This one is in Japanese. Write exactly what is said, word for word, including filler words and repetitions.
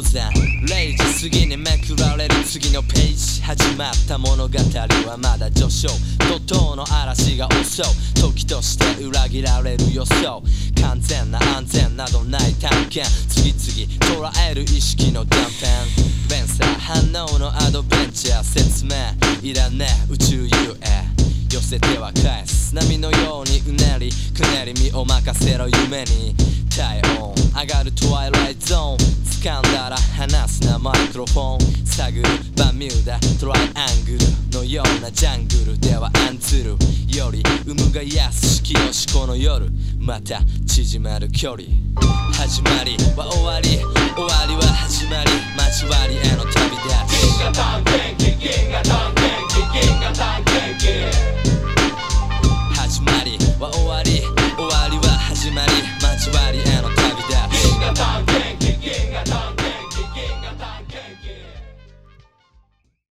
然れいじ過ぎにめくられる次のページ。始まった物語はまだ序章。怒涛の嵐が襲う時として裏切られる予想。完全な安全などない探検。次々捉える意識の断片。連鎖反応のアドベンチャー。説明いらねえ宇宙遊へ寄せては返す。波のようにうねりくねり身を任せろ夢に。体温上がるトワイライトゾーン。掴んだら離すなマイクロフォン。探るバミューダトライアングルのようなジャングルでは案ずるより有無が安し清しこの夜。また縮まる距離。始まりは終わり終わり